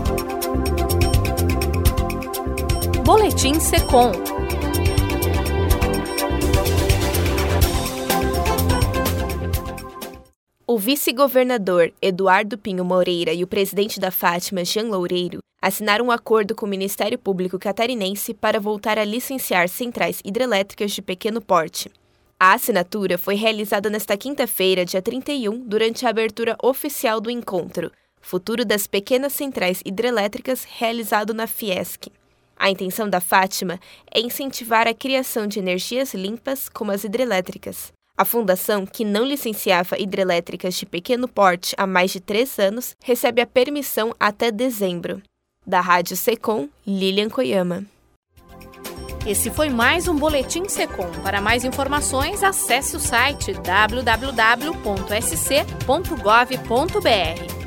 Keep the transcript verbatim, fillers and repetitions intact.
Boletim Secom. O vice-governador Eduardo Pinho Moreira e o presidente da Fátima, Jean Loureiro, assinaram um acordo com o Ministério Público Catarinense para voltar a licenciar centrais hidrelétricas de pequeno porte. A assinatura foi realizada nesta quinta-feira, dia trinta e um, durante a abertura oficial do encontro Futuro das Pequenas Centrais Hidrelétricas, realizado na Fiesc. A intenção da Fátima é incentivar a criação de energias limpas como as hidrelétricas. A fundação, que não licenciava hidrelétricas de pequeno porte há mais de três anos, recebe a permissão até dezembro. Da Rádio Secom, Lilian Koyama. Esse foi mais um Boletim Secom. Para mais informações, acesse o site w w w ponto s c ponto gov ponto b r.